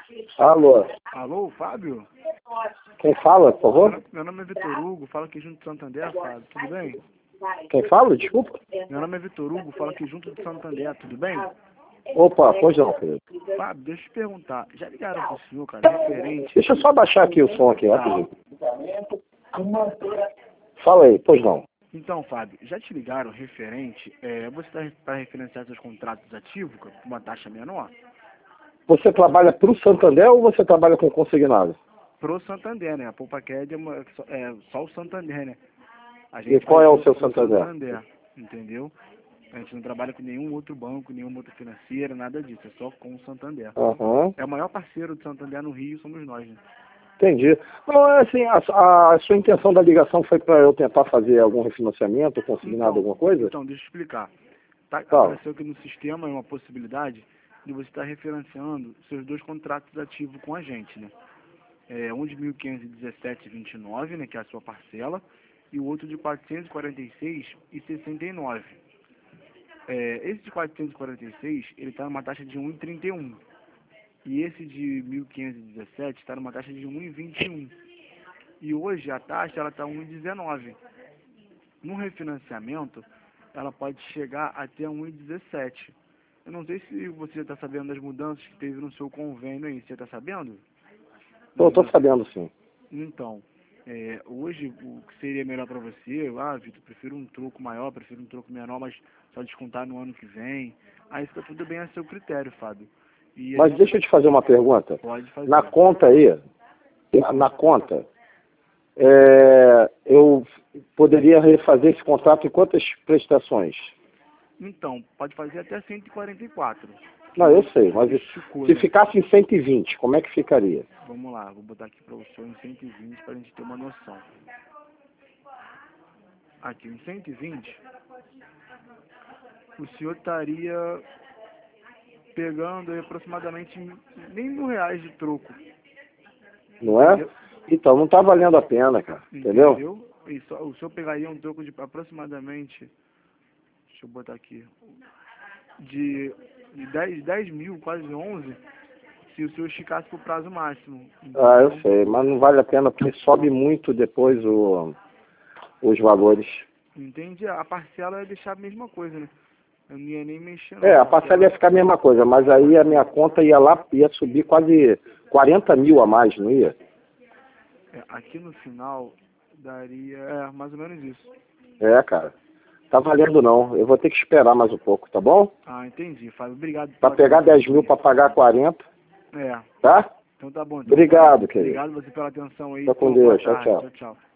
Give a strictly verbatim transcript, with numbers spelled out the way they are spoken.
Alô? Alô, Fábio? Quem fala, por favor? Meu nome é Vitor Hugo, fala aqui junto de Santander, Fábio, tudo bem? Quem fala? Desculpa. Meu nome é Vitor Hugo, fala aqui junto de Santander, tudo bem? Opa, pois não, querido. Fábio, deixa eu te perguntar, já ligaram pro senhor, cara, referente... Deixa eu só baixar aqui o som aqui, Tá. rapidinho. Fala aí, pois não. Então, Fábio, já te ligaram referente, é, você está para referenciar seus contratos ativos com uma taxa menor? Você trabalha pro Santander ou você trabalha com consignado? Pro Santander, né? A PoupaCred é, uma- é só o Santander, né? A E qual é o faz seu pro Santander? Santander, entendeu? A gente não trabalha com nenhum outro banco, nenhuma outra financeira, nada disso, é só com o Santander. Aham, É o maior parceiro do Santander no Rio, somos nós, né? entendi. Não, é assim, a, a sua intenção da ligação foi para eu tentar fazer algum refinanciamento, consignado, Então, alguma coisa? então deixa eu explicar. Tá, Fala. apareceu aqui no sistema uma possibilidade de você estar refinanciando seus dois contratos ativos com a gente, né? É, um de mil quinhentos e dezessete vírgula vinte e nove, né, que é a sua parcela, e o outro de quatrocentos e quarenta e seis vírgula sessenta e nove. É, esse de quatrocentos e quarenta e seis, ele está numa taxa de um vírgula trinta e um. E esse de mil quinhentos e dezessete está numa taxa de um vírgula vinte e um. E hoje a taxa ela está um vírgula dezenove. No refinanciamento, ela pode chegar até um vírgula dezessete. Eu não sei se você já está sabendo das mudanças que teve no seu convênio aí. Você está sabendo? Tô, tô sabendo sim. Então, é, hoje o que seria melhor para você, ah, Vitor, prefiro um troco maior, prefiro um troco menor, mas só descontar no ano que vem. Aí fica tudo bem a seu critério, Fábio. E a Mas gente deixa eu te fazer uma pergunta. pode fazer. Na conta aí, na, na conta, é, eu poderia refazer esse contrato em quantas prestações? Então, pode fazer até cento e quarenta e quatro. Não, eu sei, mas Esticou, se né? ficasse em cento e vinte, como é que ficaria? Vamos lá, vou botar aqui para o senhor em cento e vinte para a gente ter uma noção. Aqui em cento e vinte, o senhor estaria pegando aí aproximadamente nem mil reais de troco. Não é? Entendeu? Então, não tá valendo a pena, cara. Entendeu? Entendeu? E só, o senhor pegaria um troco de aproximadamente, deixa eu botar aqui, de, de dez, dez mil, quase onze, se o senhor esticasse para o prazo máximo. Ah, eu Entendeu? sei, mas não vale a pena porque sobe muito depois o, os valores. Entende? A parcela ia deixar a mesma coisa, né? Eu não ia nem mexer, não. É, a parcela ia ficar a mesma coisa, mas aí a minha conta ia lá, ia subir quase quarenta mil a mais, não ia? É, aqui no final, daria, é, mais ou menos isso. É, cara. Tá valendo não. Eu vou ter que esperar mais um pouco, tá bom? Ah, entendi, Fábio. Obrigado. Pra pela pegar atenção dez mil aí. pra pagar quarenta, É, tá? então tá bom. Então, Obrigado, Fábio. querido. Obrigado você pela atenção aí. Fica com Pô, boa Deus. Tchau, tarde. tchau. Tchau, tchau.